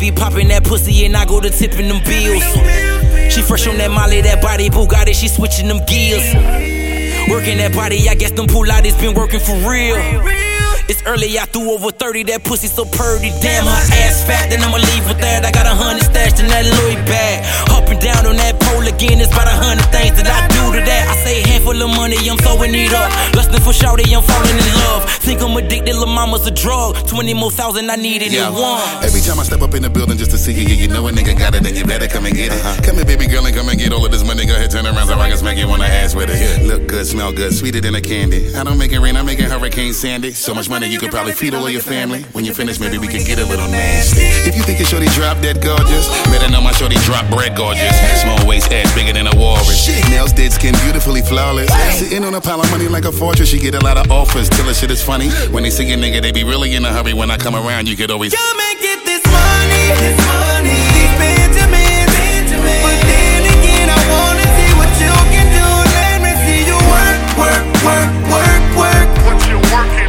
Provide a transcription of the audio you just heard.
be popping that pussy and I go to tipping them bills. She fresh on that Molly, that body Bugatti, she switching them gears. Working that body, I guess them Pilates been working for real. It's early, I threw over 30, that pussy so purty. Damn, her ass fat, then I'ma leave with that. I got 100 stashed in that Louis bag. Up and down on that pole again, it's about 100 things that I do to that. I say a handful of money, I'm throwing it up. Lusting for shawty, I'm falling in love. Think I'm addicted, lil' mama's a drug. 20 more thousand, I need it in one. Every time I step up in the building just to see you, you know a nigga got it, then you better come and get it. Come here, baby girl, and come and get all of this money. Go ahead, turn around so I can smack you on the ass with it. Look good, smell good, sweeter than a candy. I don't make it rain, I make it Hurricane Sandy. So much money you could probably feed all of your family. When you finish, maybe we can get a little nasty. If you think your shorty drop dead gorgeous, better know my shorty drop bread gorgeous. Small waist, ass bigger than a walrus. Nails, dead skin, beautifully flawless. Sitting on a pile of money like a fortress. She get a lot of offers till the shit is funny. When they see a nigga, they be really in a hurry. When I come around, you could always come and get this money, these Benjamins. But then again, I wanna see what you can do. Let me see you work, work, work, work, work. What you working?